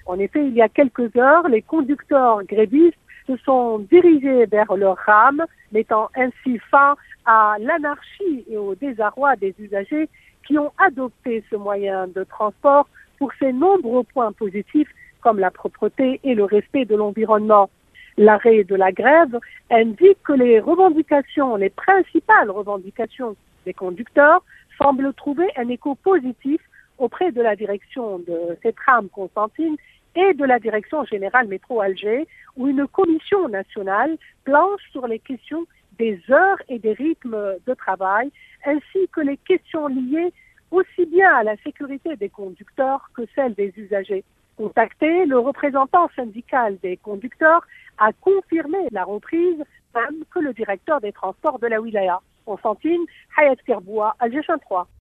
En effet, il y a quelques heures, les conducteurs grévistes se sont dirigés vers leur rame, mettant ainsi fin à l'anarchie et au désarroi des usagers qui ont adopté ce moyen de transport pour ses nombreux points positifs comme la propreté et le respect de l'environnement. L'arrêt de la grève indique que les principales revendications des conducteurs semblent trouver un écho positif auprès de la direction de cette rame Constantine et de la direction générale métro Alger, où une commission nationale planche sur les questions des heures et des rythmes de travail, ainsi que les questions liées aussi bien à la sécurité des conducteurs que celle des usagers. Contacté, le représentant syndical des conducteurs a confirmé la reprise, même que le directeur des transports de la Wilaya. Constantine, Hayat Kerboua, Alger 3.